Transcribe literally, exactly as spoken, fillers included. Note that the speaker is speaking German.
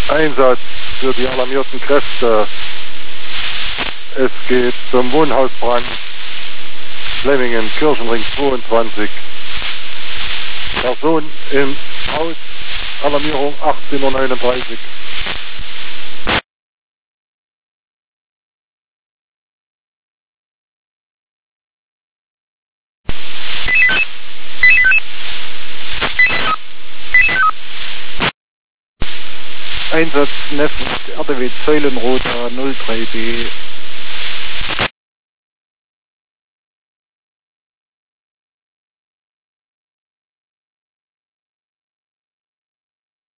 Einsatz für die alarmierten Kräfte. Es geht zum Wohnhausbrand. Flemmingen, Kirchenring zweiundzwanzig. Person im Haus, Alarmierung achtzehn Uhr neununddreißig. Einsatz Neffen, R D W Zeulenroter null drei B.